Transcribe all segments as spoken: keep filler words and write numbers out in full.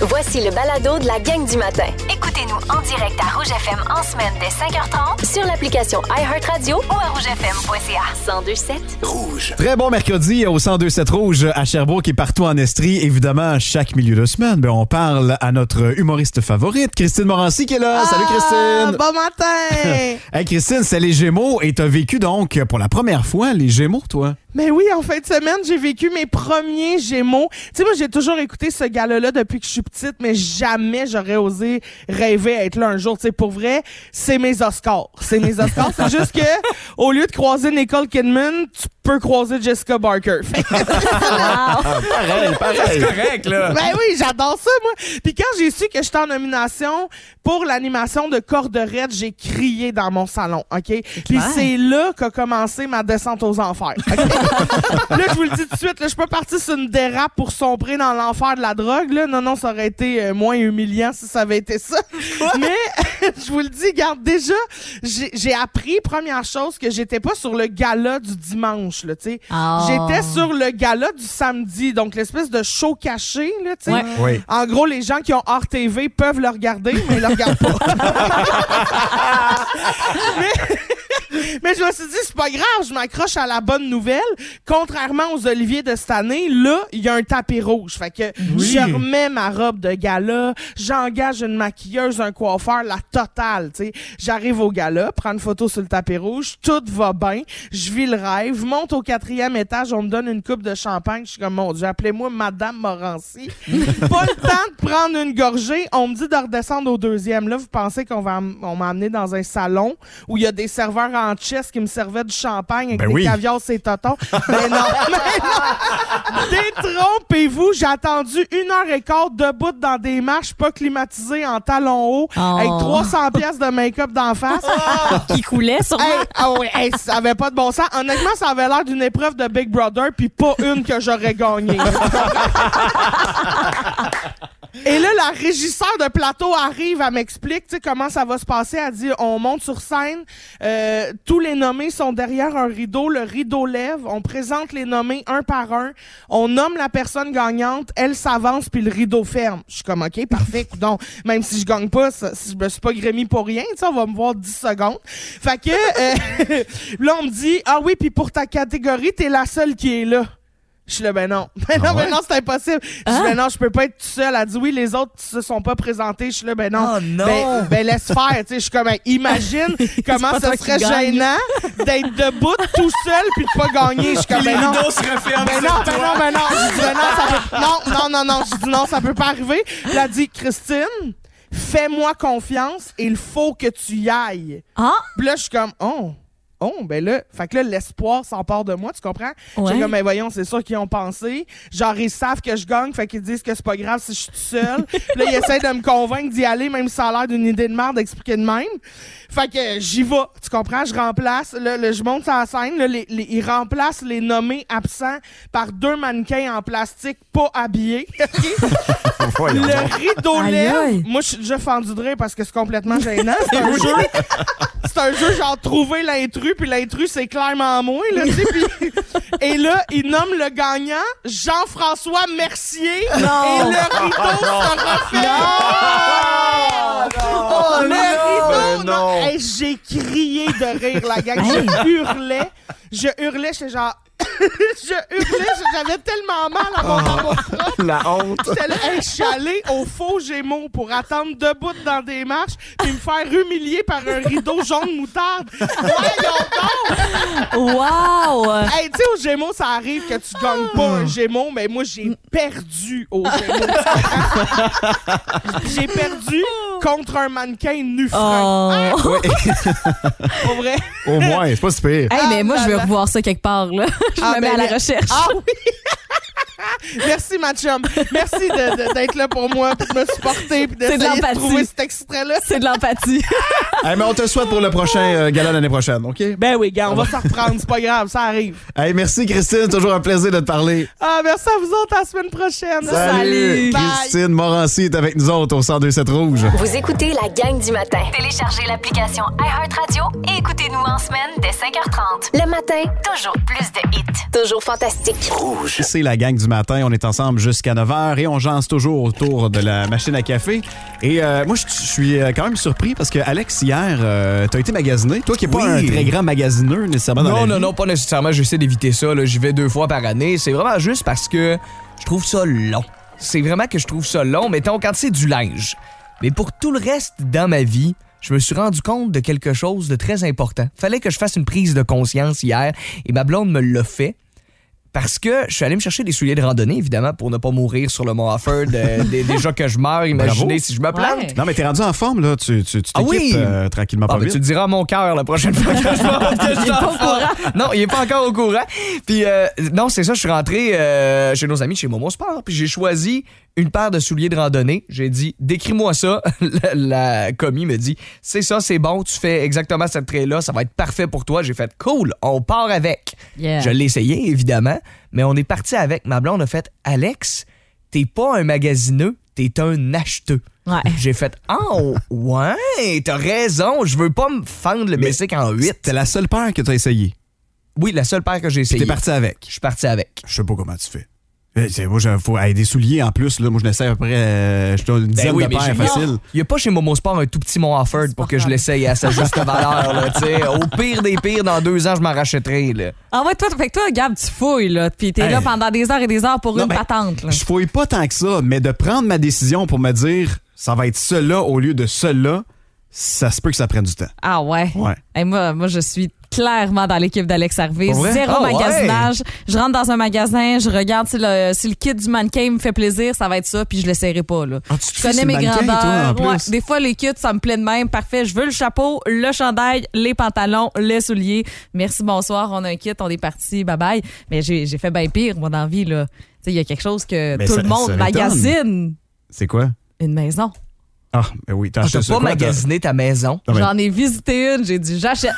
Voici le balado de la gang du matin. Écoutez-nous en direct à Rouge F M en semaine dès cinq heures trente sur l'application iHeartRadio ou à rouge f m point c a. cent deux sept Rouge. Très bon mercredi au cent deux sept Rouge à Sherbrooke et partout en Estrie. Évidemment, chaque milieu de semaine, ben, on parle à notre humoriste favorite, Christine Morancy, qui est là. Ah, Salut Christine! Bon matin! Hey Christine, c'est les Gémeaux et t'as vécu donc pour la première fois les Gémeaux, toi? Mais oui, en fin de semaine, j'ai vécu mes premiers Gémeaux. Tu sais, moi, j'ai toujours écouté ce gala-là depuis que je suis petite, mais jamais j'aurais osé rêver être là un jour. Tu sais, pour vrai, c'est mes Oscars. C'est mes Oscars. C'est juste que, au lieu de croiser Nicole Kidman, tu peux croiser Jessica Barker. Fait que... ah, pareil, pareil. C'est correct, là. Ben oui, j'adore ça, moi. Puis quand j'ai su que j'étais en nomination pour l'animation de Corde-Raide, j'ai crié dans mon salon, OK? Puis c'est là qu'a commencé ma descente aux enfers, OK? Là, je vous le dis tout de suite, là, je suis pas partie sur une dérape pour sombrer dans l'enfer de la drogue, là. Non, non, ça aurait été euh, moins humiliant si ça avait été ça. Mais, je vous le dis, regarde, déjà, j'ai, j'ai appris, première chose, que j'étais pas sur le gala du dimanche, là, tu sais. Oh. J'étais sur le gala du samedi, donc l'espèce de show caché, là, tu sais. Ouais. Oui. En gros, les gens qui ont hors T V peuvent le regarder, mais ils le regardent pas. mais... Mais je me suis dit, c'est pas grave, je m'accroche à la bonne nouvelle. Contrairement aux Oliviers de cette année, là, il y a un tapis rouge. Fait que Oui. je remets ma robe de gala, j'engage une maquilleuse, un coiffeur, la totale, tu sais. J'arrive au gala, prends une photo sur le tapis rouge, tout va bien, je vis le rêve, monte au quatrième étage, on me donne une coupe de champagne, je suis comme, mon Dieu, appelez-moi Madame Morancy. Pas le temps de prendre une gorgée, on me dit de redescendre au deuxième. Là, vous pensez qu'on va, on m'a amené dans un salon où il y a des serveurs en chess qui me servaient du champagne avec Ben des oui. caviars et totons. Mais non, mais non. Détrompez-vous, j'ai attendu une heure et quart debout dans des marches pas climatisées en talons hauts Oh. avec trois cents pièces de make-up d'en face. Qui coulait sûrement. Hey, ah oui, hey, ça avait pas de bon sens. Honnêtement, ça avait l'air d'une épreuve de Big Brother puis pas une que j'aurais gagnée. Et là, la régisseur de plateau arrive, elle m'explique, tu sais, comment ça va se passer. Elle dit, on monte sur scène, euh, tous les nommés sont derrière un rideau, le rideau lève, on présente les nommés un par un, on nomme la personne gagnante, elle s'avance puis le rideau ferme. Je suis comme, OK, parfait, donc même si je gagne pas, ça, si je me suis pas grémie pour rien, tu sais, on va me voir dix secondes. Fait que, euh, là, on me dit, ah oui, puis pour ta catégorie, t'es la seule qui est là. Je suis là, ben non. Ben non, Ah ouais? ben non, c'est impossible. Je dis, ben non, je peux pas être tout seul. Elle dit, oui, les autres se sont pas présentés. Je suis là, ben non. Oh non! Ben, ben laisse faire. Tu sais, je suis comme, ben, imagine comment pas ça toi qui serait gagne. gênant d'être debout tout seul puis de pas gagner. Je suis comme, ben non. rideaux se referment Ben sur non, ben toi. non, ben non. Je dis, ben non, ça peut... Non, non, non, non. Je dis, non, ça peut pas arriver. Elle a dit, Christine, fais-moi confiance. Il faut que tu y ailles. Ah! Puis là, je suis comme, oh. Oh, ben là, fait que là, l'espoir s'empare de moi, tu comprends? Ouais. J'ai comme, ben voyons, c'est sûr qu'ils ont pensé. Genre, ils savent que je gagne, fait qu'ils disent que c'est pas grave si je suis tout seul. Puis là, ils essaient de me convaincre d'y aller, même si ça a l'air d'une idée de merde d'expliquer de même. Fait que j'y vais, tu comprends? Je remplace, là, là, je monte sur la scène, là, les, les, ils remplacent les nommés absents par deux mannequins en plastique pas habillés. OK? Voyons donc. Le rideau Aïe, lève. aïe. Moi, je suis déjà fendu de rire parce que c'est complètement gênant. C'est un jeu. C'est un jeu genre trouver l'intrus, puis l'intrus, c'est clairement moi, là, tu sais. Puis- Et là, il nomme le gagnant Jean-François Mercier. Non. Et le rideau se refait. Oh, le non, rideau, ben non. Hey, j'ai crié de rire, la gang. Je hurlais. Je hurlais, j'étais genre... je hurlais, j'avais tellement mal à mon embouchure. La honte. J'étais là, hey, je suis allée au faux Gémeaux pour attendre debout dans des marches puis me faire humilier par un rideau jaune moutarde. Voyons donc! Wow! Hey, tu sais, au Gémeaux, ça arrive que tu gagnes pas un Gémeaux, mais moi, j'ai perdu au Gémeaux. J'ai perdu contre un mannequin nu franc. Oh! Pour vrai. Au moins, c'est pas si pire. Hey, mais moi, Ah, je vais là, là. revoir ça quelque part, là. Je Ah, me mets ben, à la mais- recherche. Ah oui! Merci, ma chum. Merci de- de- d'être là pour moi, puis de me supporter, puis C'est de d'essayer de, l'empathie. trouver cet extrait-là. C'est de l'empathie. Hey, mais on te souhaite pour le prochain euh, gala l'année prochaine, OK? Ben oui, gars, on va s'en reprendre, c'est pas grave, ça arrive. Hey, merci Christine, toujours un plaisir de te parler. Ah, merci à vous autres, à la semaine prochaine. Salut. Bye. Christine Morancy est avec nous autres au cent deux sept Rouge. Vous écoutez la gang du matin. Téléchargez l'application iHeartRadio et écoutez-nous en semaine dès cinq heures trente. Le matin, Toujours plus de hits. toujours fantastique. Rouge. C'est la gang du matin. matin. On est ensemble jusqu'à neuf heures et on jase toujours autour de la machine à café. Et euh, moi, je suis quand même surpris parce que Alex, hier, euh, t'as été magasiné. Toi qui n'es Oui. pas un très grand magasineur nécessairement dans Non, la non, vie. non, pas nécessairement. J'essaie d'éviter ça. Là. J'y vais deux fois par année. C'est vraiment juste parce que je trouve ça long. C'est vraiment que je trouve ça long, mettons, quand c'est du linge. Mais pour tout le reste dans ma vie, je me suis rendu compte de quelque chose de très important. Fallait que je fasse une prise de conscience hier et ma blonde me l'a fait. Parce que je suis allé me chercher des souliers de randonnée, évidemment, pour ne pas mourir sur le Mont Offord. Euh, déjà que je meurs, imaginez Bravo. si je me plante. Ouais. Non, mais t'es rendu en forme, là. Tu, tu, tu Ah t'équipes oui? euh, tranquillement Ah, pas ben, vite. tu le diras à mon cœur la prochaine fois que je montre que je suis Il est pas en au forme. Non, il est pas encore au courant. Puis, euh, non, c'est ça, je suis rentré euh, chez nos amis, chez Momo Sport, puis j'ai choisi une paire de souliers de randonnée. J'ai dit, décris-moi ça. La, la commis me dit, c'est ça, c'est bon, tu fais exactement cette trait-là, ça va être parfait pour toi. J'ai fait, cool, on part avec. Yeah. Je l'ai essayé, évidemment, mais on est parti avec. Ma blonde a fait, Alex, t'es pas un magasineux, t'es un acheteux. Ouais. J'ai fait, oh, ouais, t'as raison, je veux pas me fendre le bicycle en huit. C'est la seule paire que t'as essayé. Oui, la seule paire que j'ai Puis essayée. t'es parti avec. Je suis parti avec. Je sais pas comment tu fais. Eh, c'est- Moi, j'ai faut, hey, des souliers en plus. Là, moi, je l'essaye à peu près euh, je te donne une dizaine oui, de mais paires j'ai- facile. Il n'y a pas chez Momo Sport un tout petit Mont Offord pour que je l'essaye à sa juste valeur. Là, tu sais. Au pire des pires, dans deux ans, je m'en rachèterai. Là. Ah ouais, toi, fait que toi, Gab, tu fouilles, là. Puis t'es Hey. là pendant des heures et des heures pour Non, une ben, patente, là. Je fouille pas tant que ça, mais de prendre ma décision pour me dire ça va être cela au lieu de cela, ça se peut que ça prenne du temps. Ah ouais. Ouais. Hey, moi, moi, je suis clairement dans l'équipe d'Alex Harvey. Pour vrai? Zéro Ah ouais? magasinage. Je rentre dans un magasin, je regarde si le, si le kit du mannequin me fait plaisir, ça va être ça, puis je l'essayerai pas, là. Ah, tu te Je fies connais sur mes le mannequin, grandeurs. toi, en Ouais, plus? des fois, les kits, ça me plaît de même. Parfait. Je veux le chapeau, le chandail, les pantalons, les souliers. Merci, bonsoir. On a un kit, on est parti. Bye bye. Mais j'ai, j'ai fait bien pire, moi, dans la vie, là. Tu sais, il y a quelque chose que Mais tout ça- le monde ça m'étonne. magasine. C'est quoi? Une maison. Ah, ben oui, t'as Ah, acheté T'as ça pas quoi, magasiné ta maison. Ah ben. J'en ai visité une, j'ai dit j'achète.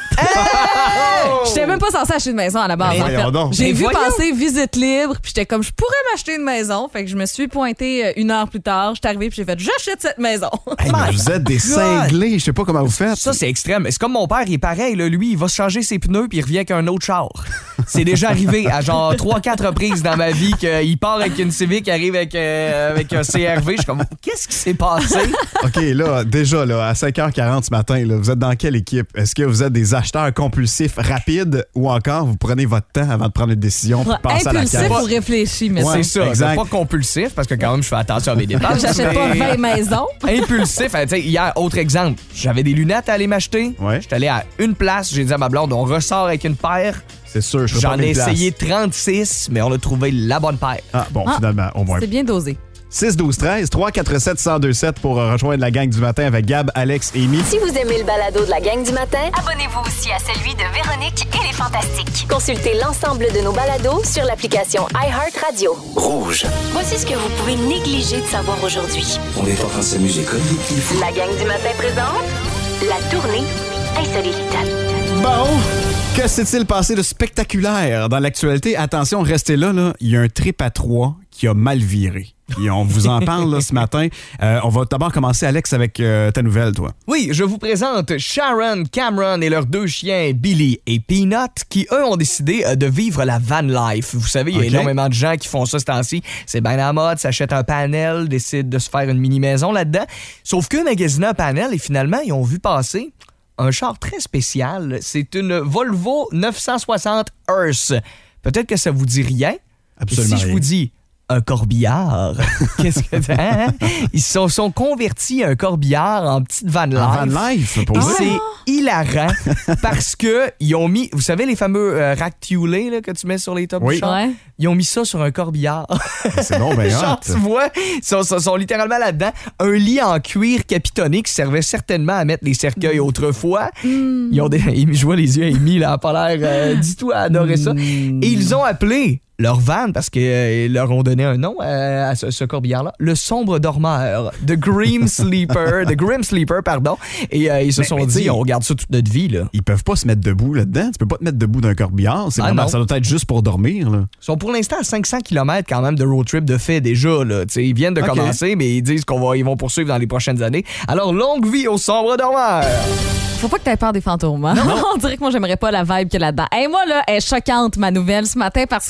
J'étais même pas censée acheter une maison à la base. Mais en fait. voyons donc. J'ai Mais vu voyons. passer visite libre, puis j'étais comme je pourrais m'acheter une maison, fait que je me suis pointée euh, une heure plus tard. J'étais arrivée puis j'ai fait j'achète cette maison. Hey, mais vous êtes des cinglés, je sais pas comment vous faites. Ça, c'est extrême. C'est comme mon père, il est pareil. Là. Lui, il va se changer ses pneus puis il revient avec un autre char. C'est déjà arrivé à genre trois quatre reprises dans ma vie qu'il part avec une Civic, il arrive avec, euh, avec un C R V. Je suis comme, qu'est-ce qui s'est passé? OK, là, déjà, là, à cinq heures quarante ce matin, là, vous êtes dans quelle équipe? Est-ce que vous êtes des acheteurs compulsifs rapides ou encore vous prenez votre temps avant de prendre une décision pour passer à la Impulsif caisse? ou réfléchi, mais Ouais. C'est ça. exact. Pas compulsif parce que quand même, je fais attention à mes dépenses. j'achète pas mais- vingt maisons. Impulsif. hein, tu sais, hier, autre exemple. J'avais des lunettes à aller m'acheter. Ouais. J'étais allé à une place. J'ai dit à ma blonde, on ressort avec une paire. C'est sûr, je ferai pas J'en ai mille places. essayé trente-six, mais on a trouvé la bonne paire. Ah, bon, Ah. finalement, au moins. C'est bien dosé. six douze treize, trois quatre sept, un zéro deux sept pour euh, rejoindre la gang du matin avec Gab, Alex et Amy. Si vous aimez le balado de la gang du matin, Abonnez-vous aussi à celui de Véronique et les Fantastiques. consultez l'ensemble de nos balados sur l'application iHeartRadio. Rouge. Voici ce que vous pouvez négliger de savoir aujourd'hui. On est en train de s'amuser comme des petits fous. La gang du matin présente La tournée insolite. Bon, que s'est-il passé de spectaculaire dans l'actualité? Attention, restez là, là. Il y a un trip à trois qui a mal viré. Et on vous en parle là, ce matin. Euh, on va d'abord commencer, Alex, avec euh, ta nouvelle, toi. Oui, je vous présente Sharon, Cameron et leurs deux chiens, Billy et Peanut, qui, eux, ont décidé euh, de vivre la van life. Vous savez, il y a Ok. énormément de gens qui font ça ce temps-ci. C'est bien à la mode, s'achètent un panel, décident de se faire une mini-maison là-dedans. Sauf que magasiner un panel, et finalement, ils ont vu passer un char très spécial. C'est une Volvo neuf cent soixante Hearse. Peut-être que ça vous dit rien. Absolument Et si je rien. vous dis un corbillard, qu'est-ce que hein? Ils se sont, sont convertis un corbillard en petite van life. En van life, pour Et vrai? c'est hilarant parce que ils ont mis, vous savez les fameux euh, racks tuilés là, que tu mets sur les tops Oui. du char? Ouais. Ils ont mis ça sur un corbillard. C'est bon, ben Genre, hot. tu vois, ils sont, sont- sont littéralement là-dedans. Un lit en cuir capitonné qui servait certainement à mettre des cercueils autrefois. Ils ont des, je vois les yeux Amy, là, a pas l'air euh, du tout à adorer ça. Et ils ont appelé leur van, parce qu'ils leur ont donné un nom euh, à ce, ce corbillard-là, le sombre dormeur, The Grim Sleeper, The Grim Sleeper, pardon. Et euh, ils se Mais- sont mais dit, t'sais, on regarde ça toute notre vie, là. Ils peuvent pas se mettre debout là-dedans. Tu peux pas te mettre debout d'un corbillard. C'est Ah, vraiment, non. ça doit être juste pour dormir, là. Ils sont pour l'instant à cinq cents kilomètres quand même de road trip de fait déjà. Là. T'sais, ils viennent de Ok. commencer, mais ils disent qu'on va, ils vont poursuivre dans les prochaines années. Alors, longue vie au sombre dormeur! Faut pas que t'aies peur des fantômes. Hein? On dirait que moi, j'aimerais pas la vibe qu'il y a là-dedans. Hey, moi, là, elle est choquante, ma nouvelle, ce matin, parce que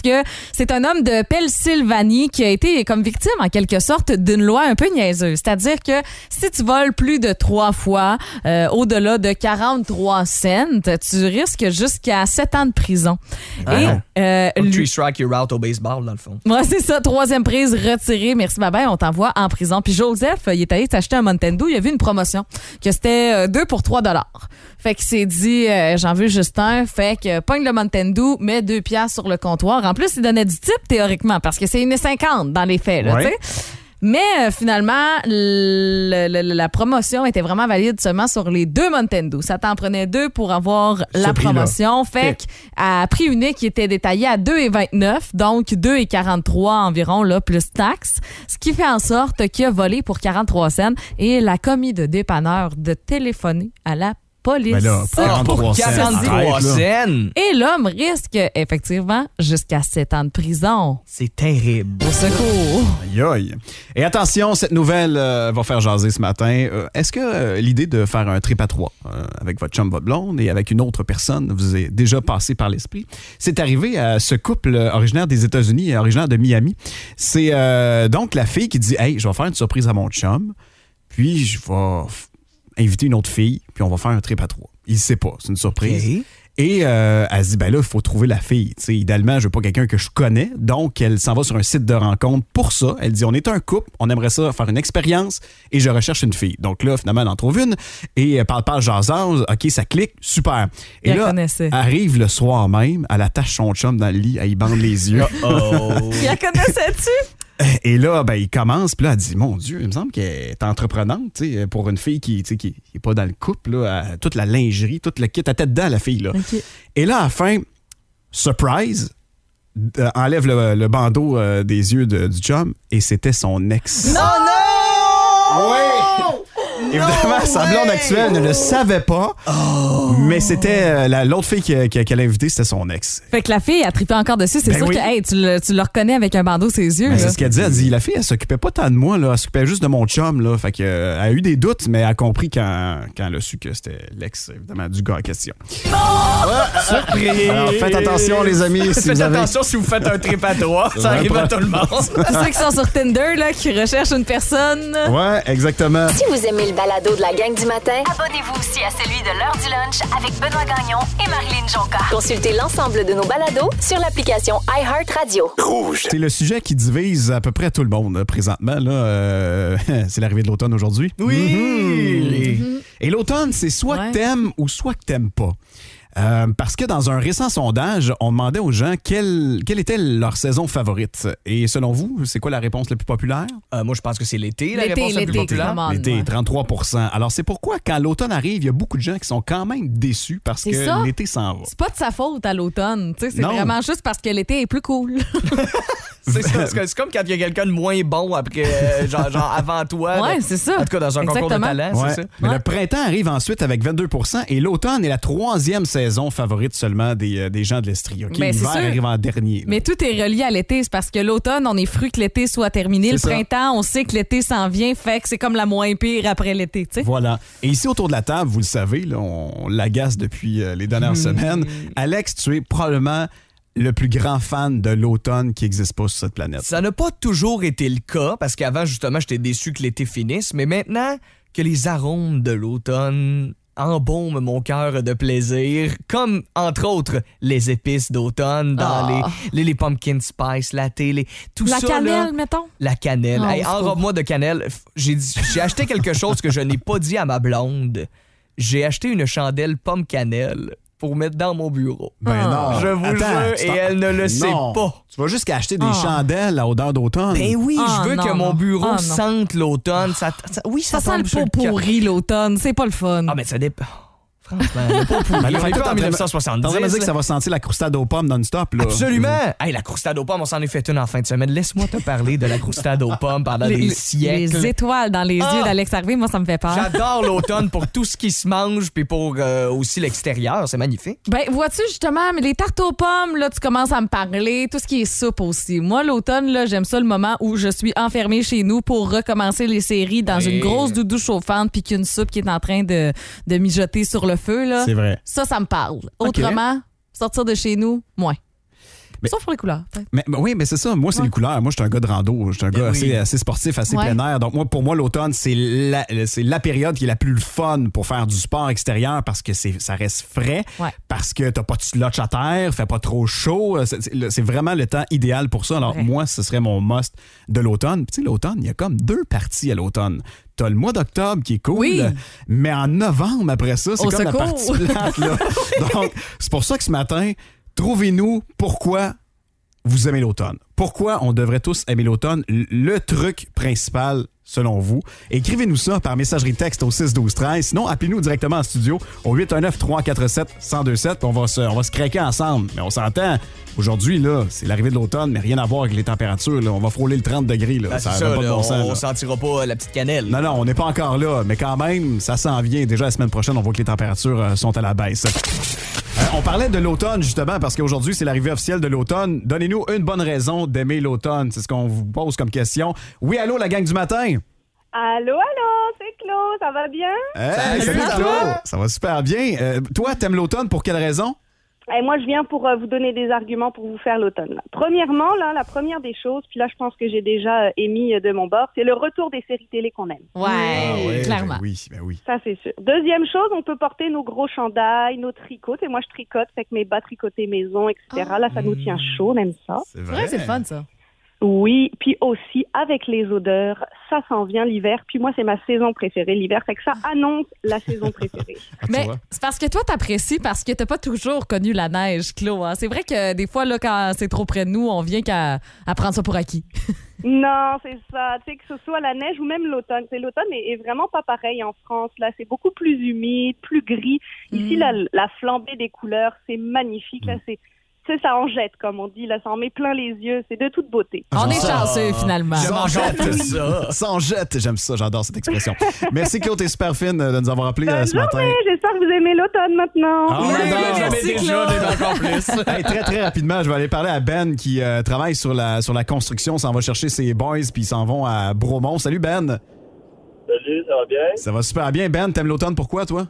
C'est un homme de Pennsylvanie qui a été comme victime, en quelque sorte, d'une loi un peu niaiseuse. C'est-à-dire que si tu voles plus de trois fois euh, au-delà de quarante-trois cents, tu risques jusqu'à sept ans de prison. Ah. Et euh, Comme lui- three strike, you're out au baseball, dans le fond. Ouais, c'est ça. Troisième prise retirée. Merci, bye bye. On t'envoie en prison. Puis Joseph, il est allé s'acheter un Mountain Dew. Il a vu une promotion que c'était euh, deux pour trois dollars. Fait qu'il s'est dit, euh, j'en veux juste un. Fait que pogne le Mountain Dew, met deux piastres sur le comptoir. En plus, il donnait du type théoriquement parce que c'est une cinquante dans les faits, là, Ouais. tu sais. Mais euh, finalement, le- le- la promotion était vraiment valide seulement sur les deux Mountain Dew. Ça t'en prenait deux pour avoir Ce la prix-là. promotion. Fait Ok. qu'à prix unique, il était détaillé à deux virgule vingt-neuf, donc deux virgule quarante-trois environ, là, plus taxes. Ce qui fait en sorte qu'il a volé pour quarante-trois cents et l'a commis de dépanneur de téléphoner à la police. Ben là, quarante-trois cents. quarante-trois Arrête, cents! Et l'homme risque effectivement jusqu'à sept ans de prison. C'est terrible. Au secours. Aïe, aïe. Et attention, cette nouvelle euh, va faire jaser ce matin. Euh, Est-ce que euh, l'idée de faire un trip à trois euh, avec votre chum, votre blonde et avec une autre personne vous est déjà passé par l'esprit? C'est arrivé à ce couple originaire des États-Unis, originaire de Miami. C'est euh, donc la fille qui dit « Hey, je vais faire une surprise à mon chum, puis je vais f- inviter une autre fille, puis on va faire un trip à trois. » Il ne sait pas, c'est une surprise. Ok. Et euh, elle se dit, ben là, il faut trouver la fille. Tu sais, idéalement, je veux pas quelqu'un que je connais. Donc, elle s'en va sur un site de rencontre pour ça. Elle dit, on est un couple, on aimerait ça faire une expérience et je recherche une fille. Donc là, finalement, elle en trouve une. Et elle parle, parle, jasase. OK, ça clique, super. Et Il la là, connaissait. arrive le soir même, elle attache son chum dans le lit, elle y bande les yeux. Oh. Il la connaissait-tu? Et là, ben, il commence, puis là, elle dit, mon Dieu, il me semble qu'elle est entreprenante, tu sais, pour une fille qui, tu sais, qui n'est pas dans le couple, là, elle- toute la lingerie, toute le kit à tête dedans, la fille, là. OK. Et là, à la fin, surprise, euh, enlève le, le bandeau euh, des yeux de- du chum, et c'était son ex. Oh non! Oui! Évidemment, sa blonde actuelle ne le savait pas, mais c'était euh, la- l'autre fille qui- qui- qu'elle a invitée, c'était son ex. Fait que la fille a trippé encore dessus. C'est Ben sûr oui. que hey, tu, le, tu le reconnais avec un bandeau ses yeux. Ben, là. c'est ce qu'elle dit. Elle dit, la fille, elle s'occupait pas tant de moi, là. Elle s'occupait juste de mon chum, là. Fait que, euh, elle a eu des doutes, mais elle a compris quand, quand elle a su que c'était l'ex, évidemment, du gars en question. Surprise! Alors, faites attention, les amis. Si Faites vous avez... attention si vous faites un trip à trois. Ça Ouais, arrive à pas- tout le monde. Tous ceux qui sont sur Tinder, là, qui recherchent une personne. Ouais, exactement. Si vous aimez le balado de la gang du matin, Abonnez-vous aussi à celui de l'heure du lunch avec Benoît Gagnon et Marilyn Jonca. consultez l'ensemble de nos balados sur l'application iHeartRadio. C'est le sujet qui divise à peu près tout le monde euh, présentement. Là, euh, c'est l'arrivée de l'automne aujourd'hui. Oui! Mhm. Et l'automne, c'est soit Ouais. que t'aimes ou soit que t'aimes pas. Euh, parce que dans un récent sondage, on demandait aux gens quelle, quelle était leur saison favorite. Et selon vous, c'est quoi la réponse la plus populaire? Euh, moi, je pense que c'est l'été, la L'été, réponse la plus l'été, populaire. come on. L'été, ouais. trente-trois pour cent. Alors, c'est pourquoi, quand l'automne arrive, il y a beaucoup de gens qui sont quand même déçus parce C'est que ça. l'été s'en va. C'est pas de sa faute à l'automne. Tu sais, c'est Non. vraiment juste parce que l'été est plus cool. C'est ça, c'est c'est comme quand il y a quelqu'un de moins bon après, euh, genre, genre avant toi. Ouais, là. c'est ça. En tout cas, dans un concours de Exactement. talent, Ouais. c'est ça. Mais Ouais. le printemps arrive ensuite avec vingt-deux pour cent et l'automne est la troisième saison favorite seulement des, euh, des gens de l'Estrie. OK? Ben, c'est L'hiver sûr. arrive en dernier. là. Mais tout est relié à l'été. C'est parce que l'automne, on est fru que l'été soit terminé. Le C'est ça. printemps, on sait que l'été s'en vient. Fait que c'est comme la moins pire après l'été. Tu sais. Voilà. Et ici, autour de la table, vous le savez, là, on, on l'agace depuis euh, les dernières semaines. Alex, tu es probablement le plus grand fan de l'automne qui existe pas sur cette planète. Ça n'a pas toujours été le cas, parce qu'avant, justement, j'étais déçu que l'été finisse, mais maintenant que les arômes de l'automne embaument mon cœur de plaisir, comme, entre autres, les épices d'automne dans Ah. les, les, les pumpkin spice latte, les, tout La ça, cannelle, là, mettons. la cannelle. Ah, Hey, au secours. enrobe-moi de cannelle. F- J'ai dit- j'ai acheté quelque chose que je n'ai pas dit à ma blonde. J'ai acheté une chandelle pomme cannelle pour mettre dans mon bureau. Ben non. Je vous jure, tu et t'en- elle ne le sait Non. pas. Tu vas jusqu'à acheter des Ah. chandelles à odeur d'automne. Ben oui, Ah, je veux non, que mon non. bureau Ah, non. sente l'automne. Ça, ça- oui, ça, Ça sent tombe le sur pot cœur. pourri l'automne. C'est pas le fun. Ah, mais ça dépend. Franchement, le pot pourri. Ben là, On fait est que pas t'es en en train de- dix-neuf T'es en soixante-dix. train de me dire que là. ça va sentir la croustade aux pommes non-stop, là. Absolument! Hey, la croustade aux pommes, on s'en est fait une en fin de semaine. Laisse-moi te parler de la croustade aux pommes pendant les, des les- siècles. les étoiles dans les Ah! yeux d'Alex Harvey, moi, ça me fait peur. J'adore l'automne pour tout ce qui se mange, puis pour euh, aussi l'extérieur. C'est magnifique. Ben, vois-tu, justement, mais les tartes aux pommes, là, tu commences à me parler. Tout ce qui est soupe aussi. Moi, l'automne, là, j'aime ça le moment où je suis enfermée chez nous pour recommencer les séries dans Oui. une grosse doudou chauffante puis qu'une soupe qui est en train de, de mijoter sur le feu, là. C'est vrai. Ça, ça me parle. Ok. Autrement, sortir de chez nous, moins. Mais- Sauf pour les couleurs, peut-être. Mais, mais oui, mais c'est ça. Moi, c'est Ouais. les couleurs. Moi, je suis un gars de rando. Je suis un gars oui. assez, assez sportif, assez Ouais. plein air. Donc, moi, pour moi, l'automne, c'est la, c'est la période qui est la plus fun pour faire du sport extérieur parce que c'est, ça reste frais, Ouais. parce que t'as pas de slotch à terre, fait pas trop chaud. C'est, c'est- c'est vraiment le temps idéal pour ça. Alors, Ouais. moi, ce serait mon must de l'automne. Puis, tu sais, l'automne, il y a comme deux parties à l'automne. T'as le mois d'octobre qui est cool, Oui. mais en novembre, après ça, c'est Au comme la secours. partie plate. Là. Donc, c'est pour ça que ce matin, trouvez-nous pourquoi vous aimez l'automne. Pourquoi on devrait tous aimer l'automne? Le truc principal, selon vous. Écrivez-nous ça par messagerie texte au six douze treize. Sinon, appelez-nous directement en studio au huit un neuf, trois quatre sept, un zéro deux sept. On va se, on va se craquer ensemble. Mais on s'entend, aujourd'hui, là, c'est l'arrivée de l'automne, mais rien à voir avec les températures. Là. On va frôler le trente degrés. Là. Ben, ça c'est n'a ça, pas de là, bon sens. on là. sentira pas la petite cannelle. Non, non, on n'est pas encore là, mais quand même, ça s'en vient. Déjà, la semaine prochaine, on voit que les températures euh, sont à la baisse. Euh, on parlait de l'automne, justement, parce qu'aujourd'hui, c'est l'arrivée officielle de l'automne. Donnez-nous une bonne raison d'aimer l'automne. C'est ce qu'on vous pose comme question. Oui, allô, la gang du matin? Allô, allô, c'est Claude, ça va bien? Hey, Salut, salut, ça Claude. va? Ça va super bien. Euh, toi, t'aimes l'automne pour quelle raison? Et moi, je viens pour euh, vous donner des arguments pour vous faire l'automne. là. Premièrement, là, la première des choses, puis là, je pense que j'ai déjà euh, émis euh, de mon bord, c'est le retour des séries télé qu'on aime. Ouais, Ah ouais, clairement. ben oui, ben oui. Ça, c'est sûr. Deuxième chose, on peut porter nos gros chandails, nos tricots. Et moi, je tricote, fait que mes bas tricotés maison, et cetera. Là, ça nous tient chaud, on aime ça. C'est C'est vrai, c'est le fun, ça. Oui, puis aussi, avec les odeurs, ça s'en vient l'hiver. Puis moi, c'est ma saison préférée, l'hiver. Fait que ça annonce la saison préférée. Ah, tu Mais vois. c'est parce que toi, t'apprécies parce que t'as pas toujours connu la neige, Claude. hein. C'est vrai que des fois, là, quand c'est trop près de nous, on vient qu'à à prendre ça pour acquis. Non, c'est ça. Tu sais, que ce soit la neige ou même l'automne. C'est l'automne est, est vraiment pas pareil en France. Là, c'est beaucoup plus humide, plus gris. Ici, Mm. la, la flambée des couleurs, c'est magnifique. Là, c'est, tu sais, ça en jette, comme on dit. Là, ça en met plein les yeux. C'est de toute beauté. On est ça. chanceux, finalement. Je m'en jette ça. Sans jette, j'aime ça, j'adore cette expression. Merci Claude, t'es super fine de nous avoir appelé euh, Bonne ce matin. journée. J'espère que vous aimez l'automne maintenant. Ah, on Oui, adore. mais Merci, déjà, Claude. j'ai encore plus. Hey, très, très rapidement, je vais aller parler à Ben qui euh, travaille sur la, sur la construction. S'en va chercher ses boys puis ils s'en vont à Bromont. Salut Ben. Salut, ça va bien? Ça va super bien. Ben, t'aimes l'automne pourquoi, toi?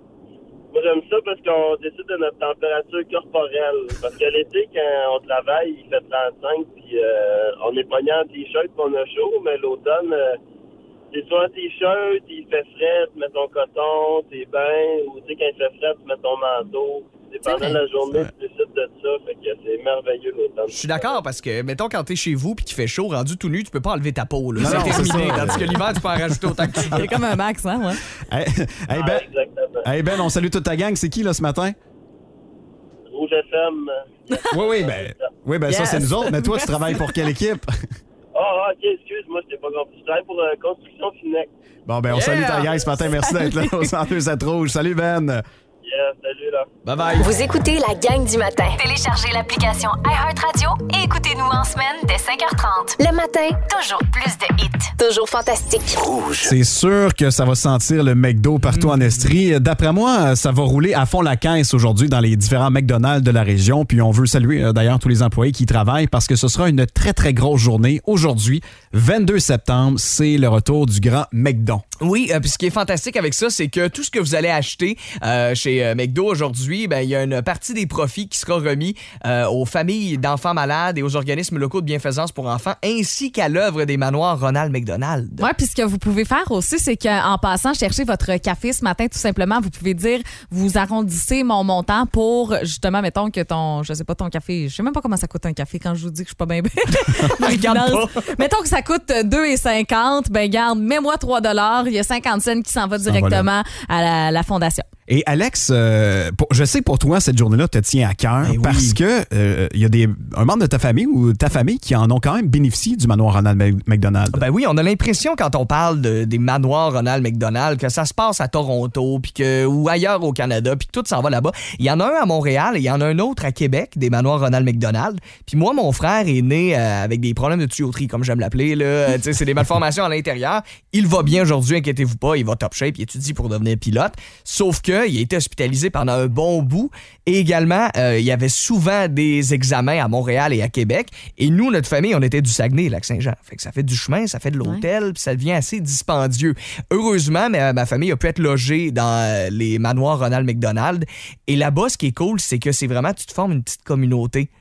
Moi, j'aime ça parce qu'on décide de notre température corporelle. Parce que l'été, quand on travaille, il fait trente-cinq, puis euh, on est pogné en t-shirt, puis on a chaud, mais l'automne, euh, t'es soit en t-shirt, il fait frais, tu mets ton coton, t'es bien, ou tu sais, quand il fait frais, tu mets ton manteau. Dépendant de la journée, tu décides de ça, fait que c'est merveilleux l'automne. Je suis d'accord parce que, mettons, quand t'es chez vous puis qu'il fait chaud, rendu tout nu, tu peux pas enlever ta peau. Là. Non, non, C'est c'est terminé. ça. Tandis que l'hiver, tu peux en rajouter autant que tu veux. C'est comme un max, hein, ouais. Hey, hey, Ah, Ben, exactement. hey, Ben, on salue toute ta gang. C'est qui, là, ce matin? Rouge F M. Oui, oui, ben, oui, ben ça, Yes. c'est nous autres. Mais toi, tu travailles pour quelle équipe? Ah, ok, excuse-moi, je t'ai pas compris. Je travaille pour euh, Construction Finec. Bon, ben, on Yeah. salue ta gang ce matin. Merci d'être là au centre deux sept Rouge. Salut, Ben. Yes, salut là. Bye bye. Vous écoutez la gang du matin. Téléchargez l'application iHeartRadio et écoutez-nous en semaine dès cinq heures trente. Le matin, Toujours plus de hits. toujours fantastique. C'est sûr que ça va sentir le McDo partout en Estrie. D'après moi, ça va rouler à fond la caisse aujourd'hui dans les différents McDonald's de la région. Puis on veut saluer euh, d'ailleurs tous les employés qui y travaillent parce que ce sera une très, très grosse journée. Aujourd'hui, vingt-deux septembre, c'est le retour du grand McDon. Oui, euh, puis ce qui est fantastique avec ça, c'est que tout ce que vous allez acheter euh, chez euh, McDo aujourd'hui, ben il y a une partie des profits qui sera remis euh, aux familles d'enfants malades et aux organismes locaux de bienfaisance pour enfants, ainsi qu'à l'œuvre des manoirs Ronald McDonald. Ouais, puis ce que vous pouvez faire aussi, c'est qu'en passant chercher votre café ce matin, tout simplement, vous pouvez dire, vous arrondissez mon montant pour, justement, mettons que ton, je sais pas, ton café, je sais même pas comment ça coûte un café quand je vous dis que je suis pas bien belle. Regarde pas. Mettons que ça coûte deux virgule cinquante, ben garde, mets-moi trois dollars, il y a cinquante cents qui s'en va va directement à la, la fondation. Et Alex, euh, pour- je sais pour toi, cette journée-là te tient à cœur Eh oui. parce que euh, il y a des, un membre de ta famille ou ta famille qui en ont quand même bénéficié du manoir Ronald Mc- McDonald. Ben oui, on a l'impression quand on parle de- des manoirs Ronald McDonald que ça se passe à Toronto puis que ou ailleurs au Canada puis que tout s'en va là-bas. Il y en a un à Montréal et il y en a un autre à Québec, des manoirs Ronald McDonald. Puis moi, mon frère est né euh, avec des problèmes de tuyauterie, comme j'aime l'appeler. Là. Euh, tu sais, c'est des malformations à l'intérieur. Il va bien aujourd'hui, inquiétez-vous pas, il va top shape, il étudie pour devenir pilote. Sauf que il a été hospitalisé pendant un bon bout. Et également, euh, il y avait souvent des examens à Montréal et à Québec. Et nous, notre famille, on était du Saguenay, Lac-Saint-Jean. Fait que ça fait du chemin, ça fait de l'hôtel, puis ça devient assez dispendieux. Heureusement, ma, ma famille a pu être logée dans euh, les manoirs Ronald McDonald. Et là-bas, ce qui est cool, c'est que c'est vraiment, tu te formes une petite communauté.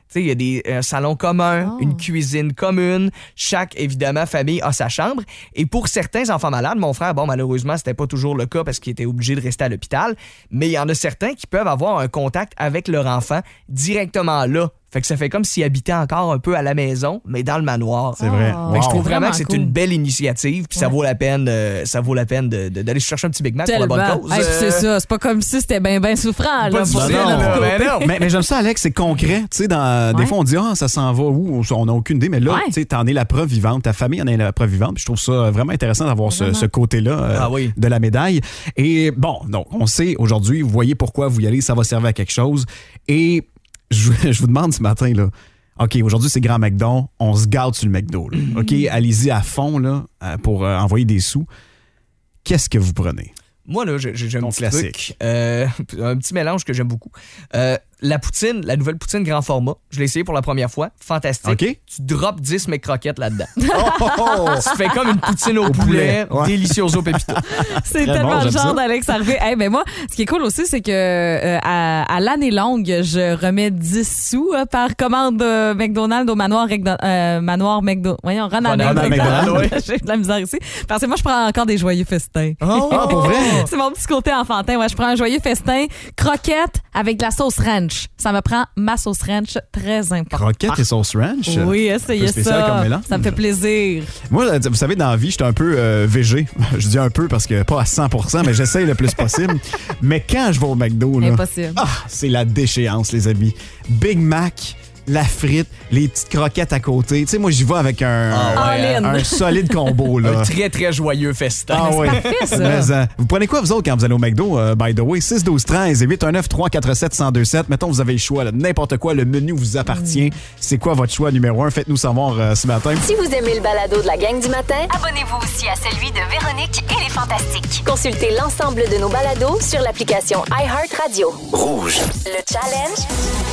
sais, il y a des un salon commun, Oh. une cuisine commune. Chaque, évidemment, famille a sa chambre. Et pour certains enfants malades, mon frère, bon, malheureusement, c'était pas toujours le cas parce qu'il était obligé de rester à l'hôpital, mais il y en a certains qui peuvent avoir un contact avec leur enfant directement là. Fait que ça fait comme s'ils habitaient encore un peu à la maison, mais dans le manoir. C'est vrai. Oh. Fait que je Wow. trouve vraiment Vraiment que c'est cool. une belle initiative, puis ça Ouais. vaut la peine, euh, ça vaut la peine de- de- d'aller chercher un petit Big Mac Tellement. pour la bonne cause. Hey, puis c'est Euh, ça, c'est pas comme si c'était bien, bien souffrant. Pas Là, difficile, pour- non, là, non. ben non. mais mais j'aime ça, Alex, c'est concret. Tu sais, dans- des Ouais. fois, on dit, ah, ça s'en va où? On n'a aucune idée. Mais là, Ouais. tu sais, t'en es la preuve vivante. Ta famille en est la preuve vivante. Puis je trouve ça vraiment intéressant d'avoir ce, Vraiment. ce côté-là euh, Ah oui. de la médaille. Et bon, donc, on sait aujourd'hui, vous voyez pourquoi vous y allez, ça va servir à quelque chose. Et je, je vous demande ce matin, là, OK, aujourd'hui, c'est Grand McDon. On se garde sur le McDo. Là. OK, allez-y à fond là, euh, pour euh, envoyer des sous. Qu'est-ce que vous prenez? Moi, là, j'ai j'ai un Ton petit classique. truc. Euh, un petit mélange que j'aime beaucoup. Euh, la poutine, la nouvelle poutine grand format. Je l'ai essayé pour la première fois. Fantastique. OK. Tu drops dix McCroquettes là-dedans. Oh, oh, oh! Tu te fais comme une poutine au, poulet, poulet, ouais. délicioso pepito. C'est Très tellement bon, le j'aime genre ça. d'Alex Harvey. Hey, ben moi, ce qui est cool aussi, c'est que euh, à, à l'année longue, je remets dix sous euh, par commande euh, McDonald's au manoir, Regdo- euh, manoir McDo. Voyons, Ronald Ronald McDonald. McDonald, J'ai de la misère ici. Parce que moi, je prends encore des joyeux festins. Oh! Ah, pour vrai? C'est mon petit côté enfantin. Ouais, je prends un joyeux festin, croquette avec de la sauce ranch. Ça me prend ma sauce ranch, très important. Croquettes et sauce ranch? Oui, essayez Un peu spécial ça. comme mélange. Ça me fait plaisir. Moi, là, vous savez, dans la vie, j'étais un peu euh, végé. Je dis un peu parce que pas à cent pour cent, mais j'essaye le plus possible. Mais quand je vais au McDo, là, Impossible. ah, c'est la déchéance, les amis. Big Mac, la frite, les petites croquettes à côté. Tu sais, moi, j'y vais avec un, Ah ouais, un, hein? un solide combo, là. Un très, très joyeux festin. Ah oui. parfait, ça. Mais, euh, vous prenez quoi, vous autres, quand vous allez au McDo, euh, by the way? six douze treize et huit un neuf trois quatre sept un zéro deux sept. Mettons, vous avez le choix, là, n'importe quoi, le menu vous appartient. C'est quoi votre choix numéro un? Faites-nous savoir euh, ce matin. Si vous aimez le balado de la gang du matin, Abonnez-vous aussi à celui de Véronique et les Fantastiques. consultez l'ensemble de nos balados sur l'application iHeartRadio. Rouge. Le challenge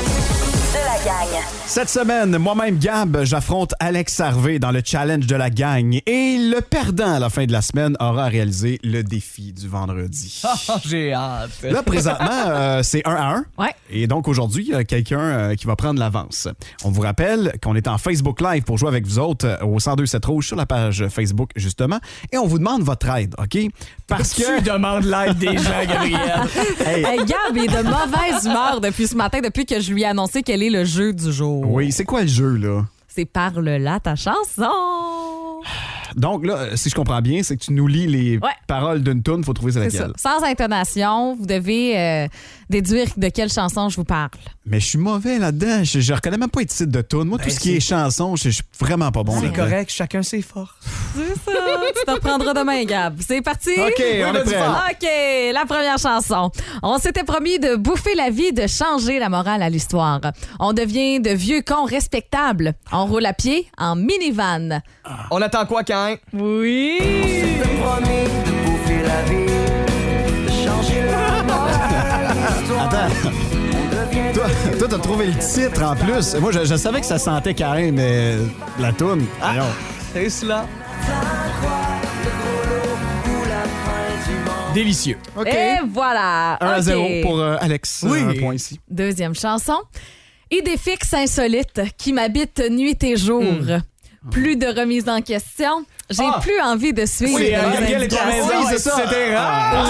de la gang. Cette semaine, moi-même, Gab, j'affronte Alex Harvey dans le challenge de la gang. Et le perdant à la fin de la semaine aura réalisé le défi du vendredi. Ah, j'ai hâte. Là, présentement, euh, c'est un à un. Ouais. Et donc, aujourd'hui, il y a quelqu'un euh, qui va prendre l'avance. On vous rappelle qu'on est en Facebook Live pour jouer avec vous autres euh, au cent deux sept Rouge sur la page Facebook, justement. Et on vous demande votre aide, OK? Parce que... Tu demandes l'aide des gens, Gabriel. Hey, Hey, Gab est de mauvaise humeur depuis ce matin, depuis que je lui ai annoncé quel est le jeu du jour. oui, c'est quoi le jeu, là? C'est Parle-là ta chanson. Donc, là, si je comprends bien, c'est que tu nous lis les Ouais. paroles d'une toune, il faut trouver c'est C'est laquelle. ça. Sans intonation, vous devez euh, déduire de quelle chanson je vous parle. Mais je suis mauvais là-dedans. Je, je reconnais même pas les titres de tunes. Moi, tout Ben, ce qui est c'est- chanson, je, je suis vraiment pas bon C'est là-dedans. correct, chacun ses forces. C'est ça. Tu te reprendras demain, Gab. C'est parti? OK, on est prêt. OK, la première chanson. On s'était promis de bouffer la vie, de changer la morale à l'histoire. On devient de vieux cons respectables. On roule à pied en minivan. On attend quoi, quand? Oui. Attends. Toi, toi, t'as trouvé le titre en plus. Moi, je, je savais que ça sentait carré, mais la toune. voyons. C'est cela. Délicieux. OK. Et voilà. un à OK. zéro pour euh, Alex. Oui. Un point ici. Deuxième chanson. Idée fixe insolite qui m'habite nuit et jour. Plus de remise en question. J'ai Ah. plus envie de suivre Oui, les euh, Gabriel est à la indications. maison, Oui, c'est ça. et cetera.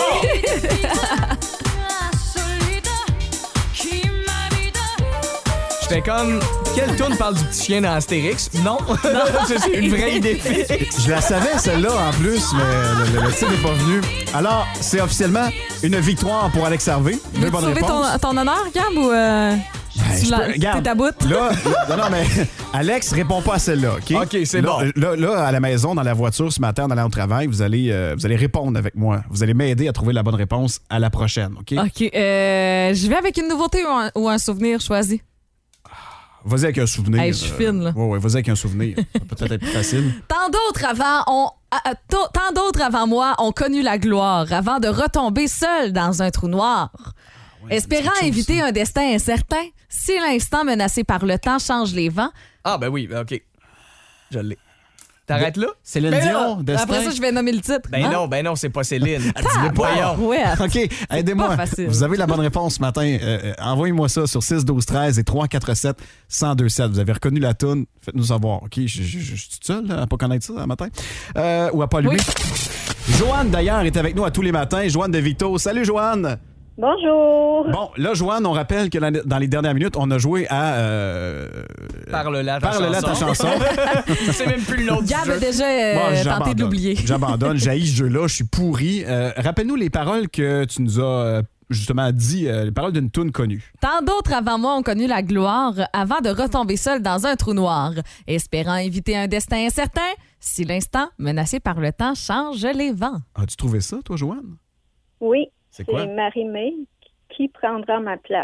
J'étais comme, quelle tourne parle du petit chien dans Astérix? Non, c'est une vraie idée fixe. Je la savais, celle-là, en plus, mais le, le- le titre n'est pas venu. Alors, c'est officiellement une victoire pour Alex Harvey. Deux Veux-tu bonnes sauver ton, réponses. ton honneur, Gab, ou euh, Ben, tu je l'as- peux- regarde, t'es ta boute? Là, là- non, non, mais Alex, réponds pas à celle-là, OK? OK, c'est Là, bon. Là, là, à la maison, dans la voiture, ce matin, en allant au travail, vous allez, euh, vous allez répondre avec moi. Vous allez m'aider à trouver la bonne réponse à la prochaine, OK? OK. Euh, je vais avec une nouveauté ou un, ou un souvenir choisi. Vas-y avec un souvenir. Hey, je suis fine, là. Ouais, ouais, vas-y avec un souvenir. Ça peut peut-être être plus facile. Tant d'autres avant ont ah, ah, to- tant d'autres avant moi ont connu la gloire avant de retomber seuls dans un trou noir. Espérant quelque chose, éviter un destin incertain, si l'instant menacé par le temps change les vents, Ah, ben oui, ben OK. Je l'ai. T'arrêtes là? Céline Mais là, Dion, Destin. Après ça, je vais nommer le titre. Ben Hein? non, ben non, c'est pas Céline. Dis-le pas, voyons. Ouais. OK, aidez-moi. pas facile. Vous avez la bonne réponse ce matin. Euh, envoyez-moi ça sur six douze treize et trois quatre sept un zéro deux sept. Vous avez reconnu la toune. Faites-nous savoir. OK, je, je, je, je suis tout seul là, à pas connaître ça le matin. Euh, ou à pas allumer. Oui. Joanne, d'ailleurs, est avec nous à tous les matins. Joanne de Vito. Salut, Joanne. Bonjour. Bon, là, Joanne, on rappelle que dans les dernières minutes, on a joué à... Euh, Parle-la ta Parle-la ta chanson. C'est même plus le nom du Gab jeu. a déjà euh, Bon, tenté j'abandonne. de l'oublier. J'abandonne. J'haïs ce jeu-là. Je suis pourri. Euh, rappelle-nous les paroles que tu nous as euh, justement dit, euh, les paroles d'une toune connue. Tant d'autres avant moi ont connu la gloire avant de retomber seuls dans un trou noir, espérant éviter un destin incertain. Si l'instant, menacé par le temps, change les vents. As-tu trouvé ça, toi, Joanne? Oui, C'est quoi? Marie-Mé qui prendra ma place.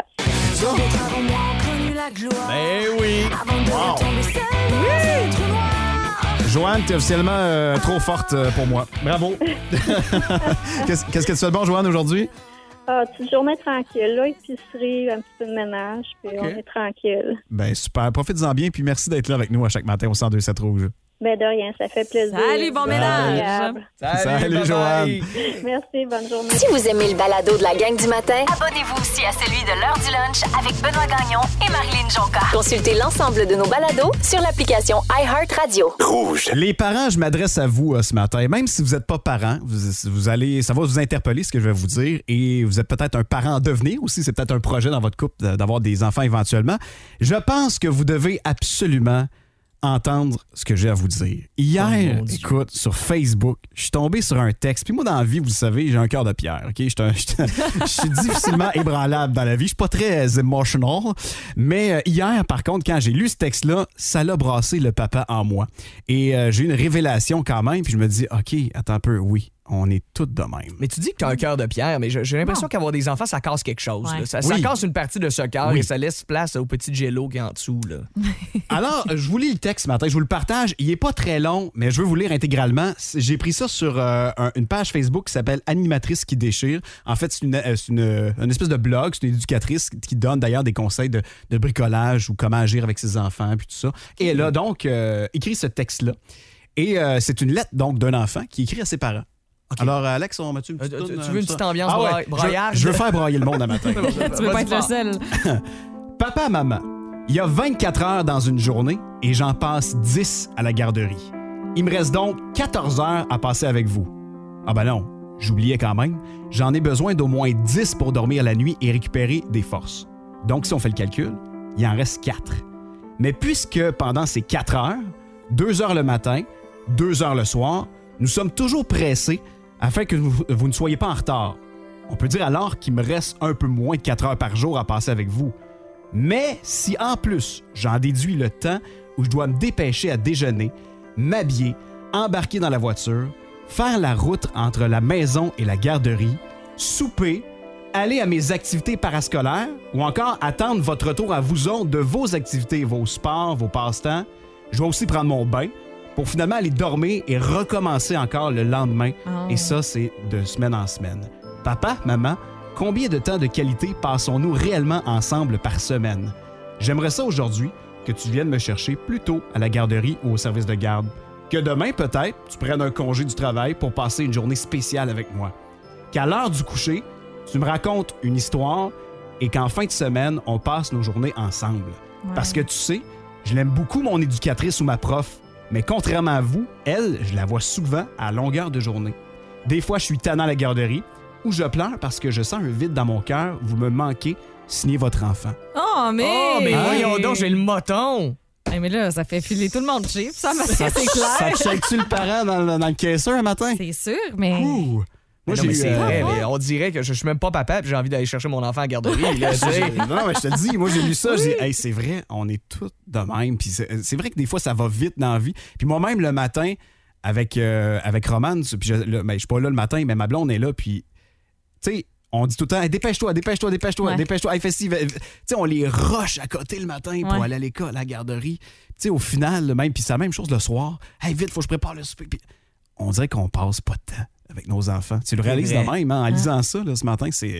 Ben oui. Joanne, t'es officiellement euh, trop forte euh, pour moi. Bravo. Qu'est-ce, qu'est-ce que tu fais de bon, Joanne, aujourd'hui? Ah, petite journée tranquille, là, épicerie, un petit peu de ménage, puis OK. on est tranquille. Ben super. Profite-en bien, puis merci d'être là avec nous à chaque matin au cent deux sept Rouge. Ben de rien, ça fait plaisir. Salut, bon C'est ménage. agréable. Salut, bye-bye. Joanne. Merci, bonne journée. Si vous aimez le balado de la gang du matin, Abonnez-vous aussi à celui de l'heure du lunch avec Benoît Gagnon et Marilyn Jonca. consultez l'ensemble de nos balados sur l'application iHeartRadio. Rouge. Les parents, je m'adresse à vous euh, ce matin. Même si vous n'êtes pas parent, vous, vous allez, ça va vous interpeller ce que je vais vous dire. Et vous êtes peut-être un parent en devenir aussi. C'est peut-être un projet dans votre couple d'avoir des enfants éventuellement. Je pense que vous devez absolument entendre ce que j'ai à vous dire. Hier, Oh, écoute, sur Facebook, je suis tombé sur un texte. Puis moi, dans la vie, vous le savez, j'ai un cœur de pierre. Ok, Je suis un- je suis un- je suis difficilement ébranlable dans la vie. Je suis pas très emotional. Mais euh, hier, par contre, quand j'ai lu ce texte-là, ça l'a brassé le papa en moi. Et euh, j'ai eu une révélation quand même. Puis je me dis, OK, attends un peu, oui, on est tous de même. Mais tu dis que t'as un cœur de pierre, mais j'ai j'ai l'impression qu'avoir des enfants, ça casse quelque chose. Ouais. là. Ça, Oui. ça casse une partie de ce cœur Oui. et ça laisse place au petit jello qui est en dessous. Là. Alors, je vous lis le texte ce matin, je vous le partage. Il est pas très long, mais je veux vous lire intégralement. C'est- J'ai pris ça sur euh, un- une page Facebook qui s'appelle Animatrice qui déchire. En fait, c'est une, euh, c'est une, une espèce de blog, c'est une éducatrice qui donne d'ailleurs des conseils de, de bricolage ou comment agir avec ses enfants, puis tout ça. Et elle a donc euh, écrit ce texte-là. Et euh, c'est une lettre donc d'un enfant qui écrit à ses parents. Alors, Alex, on met-tu une petite Euh, tu- toune, tu euh, veux une ça? petite ambiance Ah ouais, bra- je- braillarde? Je veux faire brailler le monde à matin. Tu veux pas être le seul. Papa, maman, il y a vingt-quatre heures dans une journée et j'en passe dix à la garderie. Il me reste donc quatorze heures à passer avec vous. Ah ben non, j'oubliais quand même. J'en ai besoin d'au moins dix pour dormir la nuit et récupérer des forces. Donc, si on fait le calcul, il en reste quatre. Mais puisque pendant ces quatre heures, deux heures le matin, deux heures le soir, nous sommes toujours pressés afin que vous, vous ne soyez pas en retard. On peut dire alors qu'il me reste un peu moins de quatre heures par jour à passer avec vous. Mais si en plus, j'en déduis le temps où je dois me dépêcher à déjeuner, m'habiller, embarquer dans la voiture, faire la route entre la maison et la garderie, souper, aller à mes activités parascolaires ou encore attendre votre retour à vous autres de vos activités, vos sports, vos passe-temps, je dois aussi prendre mon bain pour finalement aller dormir et recommencer encore le lendemain. Oh. Et ça, c'est de semaine en semaine. Papa, maman, combien de temps de qualité passons-nous réellement ensemble par semaine? J'aimerais ça aujourd'hui que tu viennes me chercher plus tôt à la garderie ou au service de garde. Que demain, peut-être, tu prennes un congé du travail pour passer une journée spéciale avec moi. Qu'à l'heure du coucher, tu me racontes une histoire et qu'en fin de semaine, on passe nos journées ensemble. Ouais. Parce que tu sais, je l'aime beaucoup, mon éducatrice ou ma prof, mais contrairement à vous, elle, je la vois souvent à longueur de journée. Des fois, je suis tannant à la garderie ou je pleure parce que je sens un vide dans mon cœur. Vous me manquez, signez votre enfant. Oh, mais. Oh, mais Hey. voyons donc, j'ai le moton. Hey, mais là, ça fait filer tout le monde cheap. Ça, mais Ça, c'est ça clair. te check-tu le parent dans, le- dans le caisseur un matin? C'est sûr, mais. Ouh. Moi, Moi, j'ai mais eu, c'est euh, vrai, mais on dirait que je, je suis même pas papa puis j'ai envie d'aller chercher mon enfant à la garderie. Là, tu sais. J'ai- non, mais je te le dis, moi j'ai lu ça, j'ai dit, hey, c'est vrai, on est tous de même. Puis c'est, c'est vrai que des fois, ça va vite dans la vie. Puis moi-même, le matin, avec, euh, avec Romane, puis je, là, ben, je suis pas là le matin, mais ma blonde est là, puis, tu sais, on dit tout le temps, hey, dépêche-toi, dépêche-toi, dépêche-toi, Ouais. dépêche-toi, hey, fais ci, fais- tu sais, on les rush à côté le matin pour Ouais. aller à l'école, à la garderie. Tu sais, au final, là, même, puis c'est la même chose le soir. Hey, vite, faut que je prépare le souper. Puis on dirait qu'on passe pas de temps avec nos enfants. Tu le réalises de vrai. même, hein, en lisant ça là, ce matin, c'est. euh,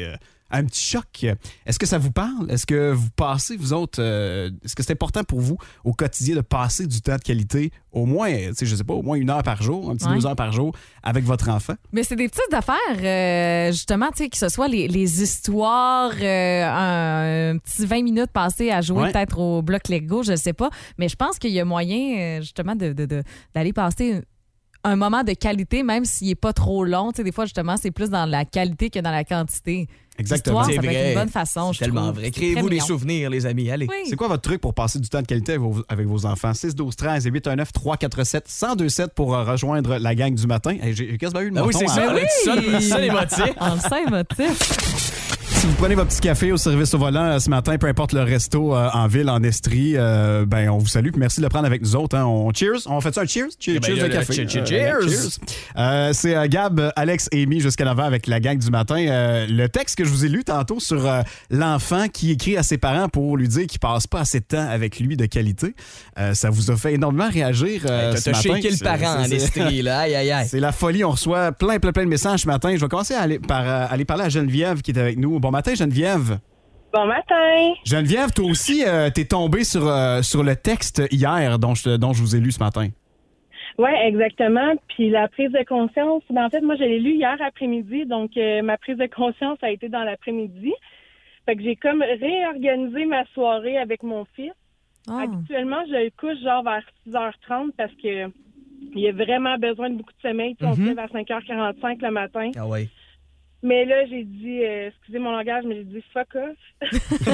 Un petit choc. Est-ce que ça vous parle? Est-ce que vous passez, vous autres, euh, est-ce que c'est important pour vous au quotidien de passer du temps de qualité, au moins, tu sais, je sais pas, au moins une heure par jour, un petit Ouais. deux heures par jour avec votre enfant? Mais c'est des petites affaires, euh, justement, tu sais, que ce soit les, les histoires, euh, un, un petit vingt minutes passées à jouer Ouais. peut-être au bloc Lego, je sais pas. Mais je pense qu'il y a moyen, euh, justement, de, de, de- d'aller passer un moment de qualité, même s'il est pas trop long. Tu sais, des fois, justement, c'est plus dans la qualité que dans la quantité. Exactement. L'histoire, C'est ça peut vrai. être une bonne façon, C'est je tellement trouve. vrai. C'est Créez-vous très des mignon. souvenirs, les amis. Allez. Oui. C'est quoi votre truc pour passer du temps de qualité avec vos, avec vos enfants? six douze treize et huit un neuf trois quatre sept un zéro deux sept pour euh, rejoindre la gang du matin. Hey, j'ai quasiment eu le Ah oui, menton c'est à- ça. là, Ça, le- ça, les motifs. On le sait, émotif. Si vous prenez votre petit café au service au volant euh, ce matin, peu importe le resto euh, en ville, en Estrie, euh, ben on vous salue. Puis merci de le prendre avec nous autres. Hein. On cheers. On fait ça un cheers? Cheers, Eh ben, cheers le- de le- café. cheers, cheers, Euh, cheers. Euh, c'est euh, Gab, Alex et Amy jusqu'à l'avant avec la gang du matin. Euh, le texte que je vous ai lu tantôt sur euh, l'enfant qui écrit à ses parents pour lui dire qu'il passe pas assez de temps avec lui de qualité, euh, ça vous a fait énormément réagir euh, T'as ce t'as matin. shaké le C'est- parent en c'est- Estrie, là. Aïe, aïe, aïe. C'est la folie. On reçoit plein, plein, plein de messages ce matin. Je vais commencer à aller, par euh, aller parler à Geneviève qui est avec nous. Bon matin, Geneviève. Bon matin. Geneviève, toi aussi, euh, t'es tombée sur, euh, sur le texte hier dont je, dont je vous ai lu ce matin. Oui, exactement. Puis la prise de conscience, ben, en fait, moi, je l'ai lu hier après-midi, donc euh, ma prise de conscience a été dans l'après-midi. Fait que j'ai comme réorganisé ma soirée avec mon fils. Ah. Habituellement, je le couche genre vers six heures trente parce que il a vraiment besoin de beaucoup de sommeil. Tu sais, On se Mhm. lève à cinq heures quarante-cinq le matin. Ah ouais. Mais là, j'ai dit, euh, excusez mon langage, mais j'ai dit fuck off.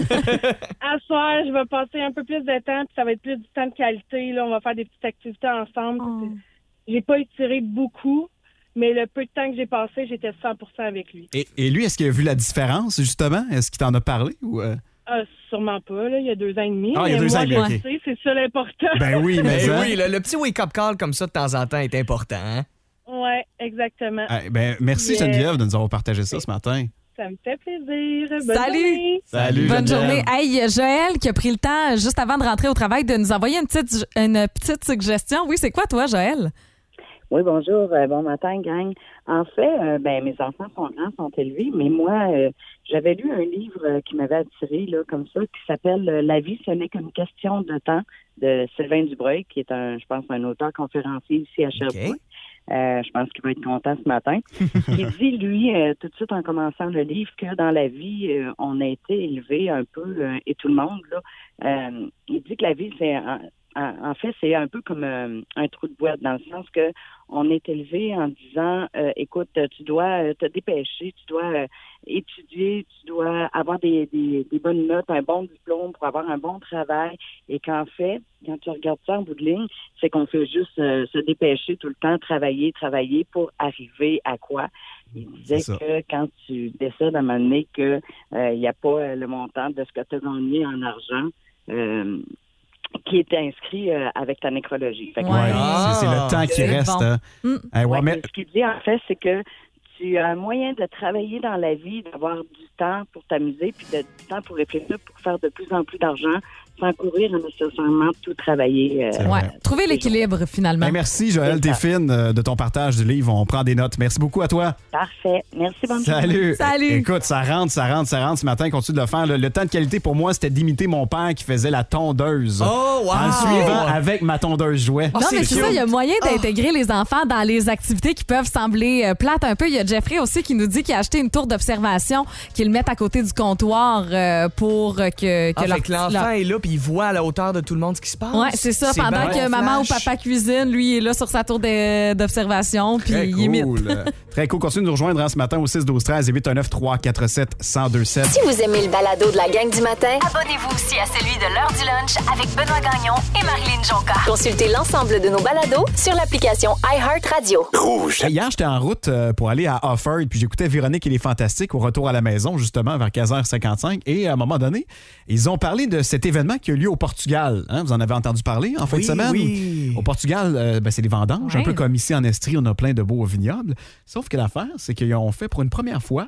À soir, je vais passer un peu plus de temps, puis ça va être plus du temps de qualité. Là, on va faire des petites activités ensemble. Oh. J'ai pas étiré beaucoup, mais le peu de temps que j'ai passé, j'étais cent pour cent avec lui. Et, et lui, est-ce qu'il a vu la différence, justement? Est-ce qu'il t'en a parlé? Ou euh? Ah, sûrement pas, là. Il y a deux ans et demi. Ah, il y a mais deux moi, ans et demi, je ok. le sais, c'est ça l'important. Ben oui, mais... Ben hein? oui, le, le petit wake-up call comme ça de temps en temps est important. Hein? Ouais, exactement. Ah, ben, merci, Yeah. Geneviève, de nous avoir partagé ça ce matin. Ça me fait plaisir. Bonne Salut. journée. Salut, Bonne Geneviève. journée. Hey, Joël qui a pris le temps, juste avant de rentrer au travail, de nous envoyer une petite, une petite suggestion. Oui, c'est quoi, toi, Joël? Oui, bonjour, euh, bon matin, gang. En fait, euh, ben mes enfants sont grands, sont élevés, mais moi, euh, j'avais lu un livre euh, qui m'avait attiré, là, comme ça, qui s'appelle euh, La vie, ce n'est qu'une question de temps, de Sylvain Dubreuil, qui est un, je pense, un auteur conférencier ici à Sherbrooke. Euh, je pense qu'il va être content ce matin. Il dit, lui, euh, tout de suite en commençant le livre, que dans la vie, euh, on a été élevé un peu, euh, et tout le monde, là. Euh, il dit que la vie, c'est... En, en- en fait, c'est un peu comme euh, un trou de boîte, dans le sens que on est élevé en disant, euh, écoute, tu dois euh, te dépêcher, tu dois euh, étudier, tu dois avoir des, des, des bonnes notes, un bon diplôme pour avoir un bon travail, et qu'en fait, quand tu regardes ça en bout de ligne, c'est qu'on fait juste euh, se dépêcher tout le temps, travailler, travailler pour arriver à quoi? Il disait C'est ça. que quand tu décides à un moment donné qu'il n'y a pas euh, le montant de ce que tu as gagné en argent, euh, qui est inscrit euh, avec ta nécrologie. Fait que, Ouais. Ouais, Ah, c'est c'est le temps qui c'est reste. bon. hein. Mm. Eh, ouais, Ouais, mais- mais ce qu'il dit, en fait, c'est que tu as un moyen de travailler dans la vie, d'avoir du temps pour t'amuser, puis de, du temps pour réfléchir, pour faire de plus en plus d'argent, sans courir nécessairement tout travailler. euh, C'est Ouais. vrai. Trouver l'équilibre, finalement. Ben, merci, Joël, t'es fine euh, de ton partage du livre. On prend des notes. Merci beaucoup à toi. Parfait. Merci, bonne journée. Salut. Salut. É- Écoute, ça rentre, ça rentre, ça rentre. Ce matin, continue de le faire. Le, le temps de qualité, pour moi, c'était d'imiter mon père qui faisait la tondeuse. Oh, wow! En le suivant avec ma tondeuse jouet. Non, mais c'est ça, il y a moyen d'intégrer les enfants dans les activités qui peuvent sembler euh, plates un peu. Il y a Jeffrey aussi qui nous dit qu'il a acheté une tour d'observation qu'il met à côté du comptoir euh, pour euh, que, que Ah, leur fait que petit- l'enfant leur- est là puis il voit à la hauteur de tout le monde ce qui se passe. Ouais, c'est ça. Pendant bien que maman ou flash. papa cuisine, lui il est là sur sa tour de- d'observation, puis Très il imite. cool. Très cool. Continue de nous rejoindre hein, ce matin au six douze treize et huit un neuf trois quatre sept un zéro deux sept. Si vous aimez le balado de la gang du matin, Abonnez-vous aussi à celui de l'heure du lunch avec Benoît Gagnon et Marilyn Jonca. consultez l'ensemble de nos balados sur l'application iHeartRadio. Hey, Hier, j'étais en route euh, pour aller à Offord, puis j'écoutais Véronique et les Fantastiques au retour à la maison, justement, vers quinze heures cinquante-cinq. Et à un moment donné, ils ont parlé de cet événement qui a lieu au Portugal. Hein? Vous en avez entendu parler en fin Oui, de semaine? oui. Au Portugal, euh, ben, c'est les vendanges, Ouais. un peu comme ici en Estrie, on a plein de beaux vignobles. Sauf que l'affaire, c'est qu'ils ont fait pour une première fois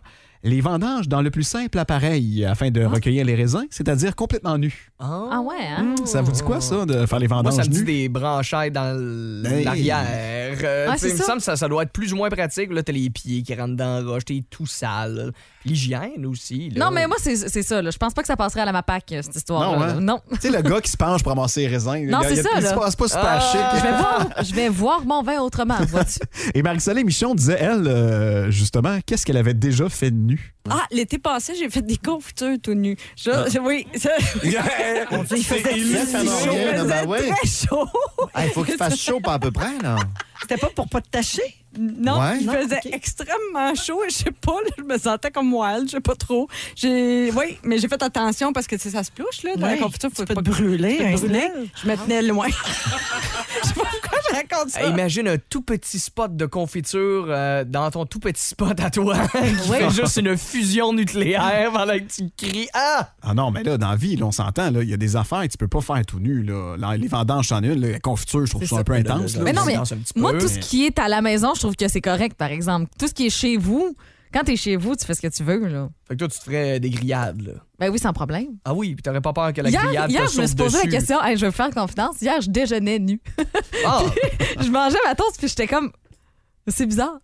les vendanges dans le plus simple appareil afin de recueillir les raisins, c'est-à-dire complètement nus. Oh. Ah ouais, hein? Ça vous dit quoi, ça, de faire les vendanges Moi, ça me dit nus? des branchettes dans Hey. l'arrière. Euh, Ah, tu sais, c'est il me ça? semble que ça, ça doit être plus ou moins pratique. Là, t'as les pieds qui rentrent dans la roche, t'es tout sale. L'hygiène aussi. Là. Non, mais moi, c'est c'est ça. Là. Je pense pas que ça passerait à la MAPAC, euh, cette histoire-là. Non, là. hein? Non. Tu sais, le gars qui se penche pour ramasser les raisins. Non, il y a- c'est il y a- ça, il se là. passe pas super Ah. chic. Je vais voir, je vais voir mon vin autrement, vois-tu? Et Marie-Soleil Michon disait, elle, euh, justement, qu'est-ce qu'elle avait déjà fait de nu? Ah, l'été passé, j'ai fait des confitures tout nues. Je- Ah. je- oui, ça- On dit il faisait c'est élu, très ça chaud. m'en vient, Il faisait ben ouais. très chaud. Il faut qu'il fasse chaud, pas à peu près, là. C'était pas pour pas te tacher. Non, Ouais. il Non, faisait ok. extrêmement chaud. Je sais pas, là, je me sentais comme wild, je sais pas trop. J'ai, oui, mais j'ai fait attention parce que tu sais, ça se plouche là, dans Ouais. la confiture. Faut Tu peux pas te brûler, tu peux un te brûler. snell. Je me tenais loin. Je sais pas pourquoi je raconte ça. Hey, imagine un tout petit spot de confiture euh, dans ton tout petit spot à toi qui Oui. fait juste une fusion nucléaire pendant que tu cries. Ah! Ah non, mais là, dans la vie, là, on s'entend, là, il y a des affaires que tu peux pas faire tout nu. Là. Là, les vendanges, c'en est une. là, la confiture, je trouve C'est ça ça. un peu intense. Là, là. Mais non, mais danse un petit moi, peu, tout mais- ce qui est à la maison, je trouve que c'est correct, par exemple. Tout ce qui est chez vous, quand t'es chez vous, tu fais ce que tu veux, là. Fait que toi, tu te ferais des grillades, là. Ben oui, sans problème. Ah oui, puis t'aurais pas peur que la Hier, grillade hier te je me saute suis posé dessus. la question, hey, je vais faire confidence. Hier, je déjeunais nu. Ah! je mangeais ma toast, puis j'étais comme. C'est bizarre.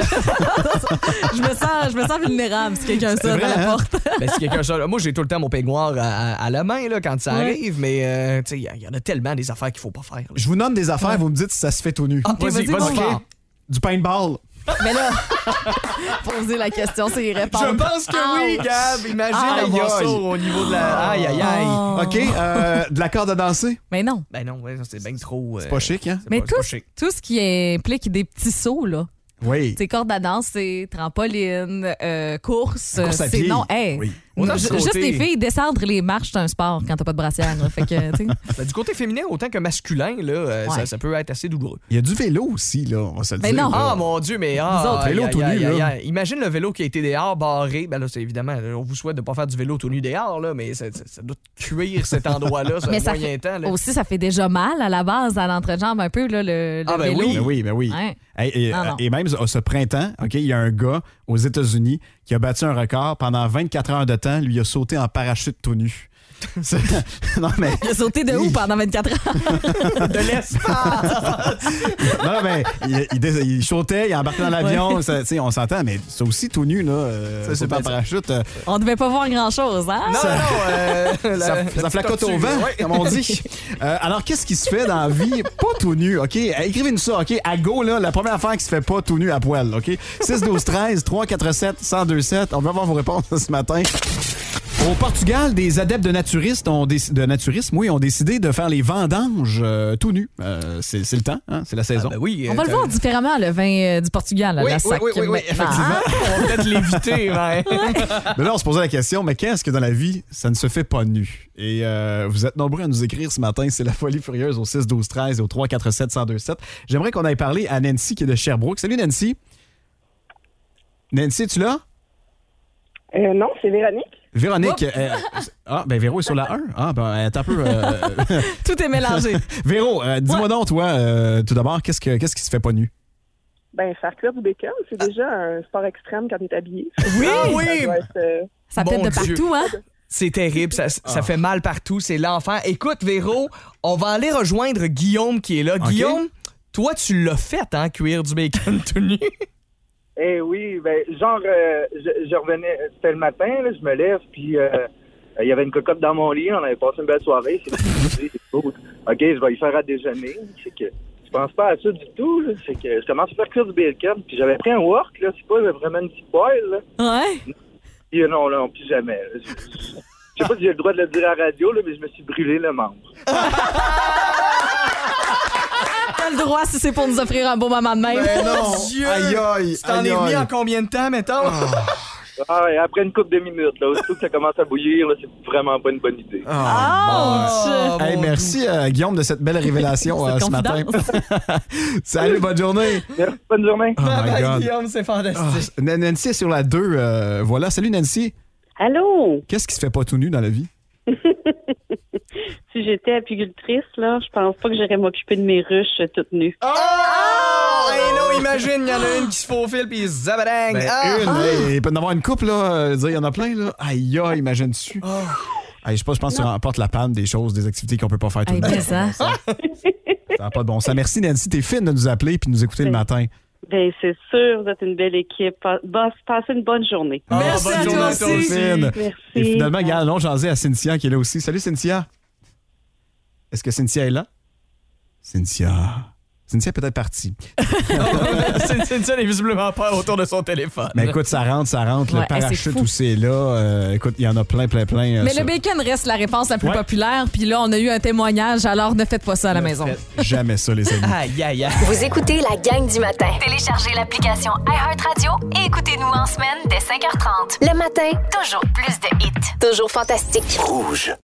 je, me sens, je me sens vulnérable si quelqu'un C'est sonne vrai, à la hein? porte. Ben, si quelqu'un sort- Moi, j'ai tout le temps mon peignoir à, à- à la main là, quand ça Ouais. arrive, mais euh, tu sais, il y, y en a tellement des affaires qu'il faut pas faire. là. Je vous nomme des affaires, vous me dites si ça se fait tout nu. Ah, vas-y, vas-y, vas-y. mon fort. gars. Du paintball. Mais là, poser la question, c'est y répondre. Je pense que oui, Gab. Imagine Aïe, avoir ça aïe. au niveau de la. Aïe, aïe, aïe. Oh. OK, euh, de la corde à danser. Mais non. Ben non, ouais, ça, c'est bien trop. C'est pas chic, hein? c'est Mais pas- c'est tout, pas chic. tout ce qui implique des petits sauts, là. Oui. C'est corde à danser, trampoline, euh, course. La course à c'est pied. non, hey. Oui. Autant Ju- du Juste côté- les filles, descendre les marches, c'est un sport quand t'as pas de brassière. là. Fait que, tu sais. Ben, du côté féminin, autant que masculin, là, euh, Ouais. ça, ça peut être assez douloureux. Il y a du vélo aussi, là, on va se le Mais dire. non. là. Ah, mon Dieu, mais. Nous Ah, autres, aïe, vélo aïe, tout nu, aïe, aïe, là. aïe. Imagine le vélo qui a été dehors, barré. Ben là, c'est évidemment, on vous souhaite de pas faire du vélo tout nu dehors, là, mais ça, ça- ça doit cuire cet endroit-là, ça Mais ça moyen fait temps. Là. aussi, ça fait déjà mal à la base, à l'entrejambe un peu, là, le, le Ah, ben vélo. oui. Ben oui, ben oui. Ouais. Et, et- Non, non. et même ce ce printemps, OK, il y a un gars aux États-Unis qui a battu un record. Pendant vingt-quatre heures de temps, lui a sauté en parachute tout nu. C'est- non, mais. Il a sauté de où pendant vingt-quatre heures? De l'espace! Non, mais il, il, dés- il sautait, il embarquait dans l'avion. ça, tu sais, on s'entend, mais c'est aussi tout nu, là. Euh, Ça, c'est sauter en bien ça. parachute. euh, On devait pas voir grand-chose, hein? Non, Ça- non, euh, la- ça, la ça petite flacote au tortue, vent, ouais. comme on dit. Euh, alors, qu'est-ce qui se fait dans la vie? Pas tout nu, OK? Euh, Écrivez-nous ça, OK? À go, là, la première affaire qui se fait pas tout nu à poil, OK? six douze treize trois quatre sept un zéro deux sept. On va avoir vos réponses ce matin. Au Portugal, des adeptes de naturistes ont déc- de naturisme, oui, ont décidé de faire les vendanges euh, tout nus. Euh, c'est c'est le temps, hein? C'est la saison. Ah, ben oui, On va euh, le voir différemment, le vin euh, du Portugal, à Oui, la oui, sac. oui, oui, oui, maintenant, effectivement. hein? On va peut-être l'éviter, ouais. Mais là, on se posait la question, mais qu'est-ce que dans la vie, ça ne se fait pas nu? Et euh, vous êtes nombreux à nous écrire ce matin, c'est la folie furieuse au six douze treize et au trois quatre sept un zéro deux sept. J'aimerais qu'on aille parler à Nancy qui est de Sherbrooke. Salut Nancy. Nancy, es-tu là? Euh, non, c'est Véronique. Véronique. euh, ah, ben Véro est sur la un. Ah, ben, elle est un peu. euh, Tout est mélangé. Véro, euh, dis-moi donc, toi, euh, tout d'abord, qu'est-ce, que, qu'est-ce qui se fait pas nu? Ben, faire cuire du bacon, c'est déjà un sport extrême quand t'es habillé. Oui, Ça oui. doit être, euh, Ça Mon pète de Dieu. partout, hein? C'est terrible, ça, ça fait mal partout, c'est l'enfer. Écoute, Véro, on va aller rejoindre Guillaume qui est là. Ok. Guillaume, toi, tu l'as fait, hein, cuire du bacon tout nu. Eh oui, ben genre, euh, je, je revenais, c'était le matin, là, je me lève, puis euh, il y avait une cocotte dans mon lit, on avait passé une belle soirée, c'est c'est cool. OK, je vais y faire à déjeuner. C'est que je pense pas à ça du tout, là. C'est que je commence à faire cuire du bacon, puis j'avais pris un wok, là, c'est pas vraiment une petite poêle, là. Ouais. Puis euh, non, là, non, plus jamais. là. Je, je, je sais pas si j'ai le droit de le dire à la radio, là, mais je me suis brûlé le membre. T'as le droit si c'est pour nous offrir un beau moment de même. Ben non, Dieu! Aïe, aïe, Tu t'en aïe, es remis aïe. en combien de temps, mettons? Ah, et après une couple de minutes, là, aussitôt que ça commence à bouillir, là, c'est vraiment pas une bonne idée. Ah, Hey, mon merci euh, Guillaume de cette belle révélation euh, Cette ce matin. confidence. Salut, bonne journée. Merci, bonne journée. Oh Bye my bye, God. Guillaume, c'est Ah, fantastique. N- Nancy est sur la deux. euh, voilà. Salut Nancy. Allô? Qu'est-ce qui se fait pas tout nu dans la vie? Si j'étais apicultrice, là, je pense pas que j'irais m'occuper de mes ruches euh, toutes nues. Oh! Hey, non, imagine, il y en a une qui se faufile puis zabadang. Ben, ah! une, Ah! hey, il peut y en avoir une couple, là. euh, dire, il y en a plein, là. Aïe, aïe, imagine-tu. Oh. Hey, je sais pas, je pense que tu remportes la panne des choses, des activités qu'on peut pas faire tout Hey, le temps. mais ça. Ça n'a pas de bon sens. Merci, Nancy. T'es fine de nous appeler puis de nous écouter le matin. Ben, c'est sûr, vous êtes une belle équipe. Pa- Boss, passez une bonne journée. Ah, Merci bonne à journée toi à toi aussi. aussi. Fine. Merci. Et finalement, regarde, allons jaser à Cynthia qui est là aussi. Salut, Cynthia. Est-ce que Cynthia est là? Cynthia. Cynthia est peut-être partie. Cynthia n'est visiblement pas autour de son téléphone. Mais écoute, ça rentre, ça rentre. Ouais, le hey, parachute c'est fou. aussi est là. Euh, écoute, il y en a plein, plein, plein. euh, Mais sur- le bacon reste la réponse la plus Ouais. populaire. Puis là, on a eu un témoignage, alors ne faites pas ça à la Ne maison. faites Jamais ça, les amis. Aïe, aïe, aïe. Vous écoutez la gang du matin. Téléchargez l'application iHeartRadio et écoutez-nous en semaine dès cinq heures trente. Le matin, Toujours plus de hits. toujours fantastique. Rouge.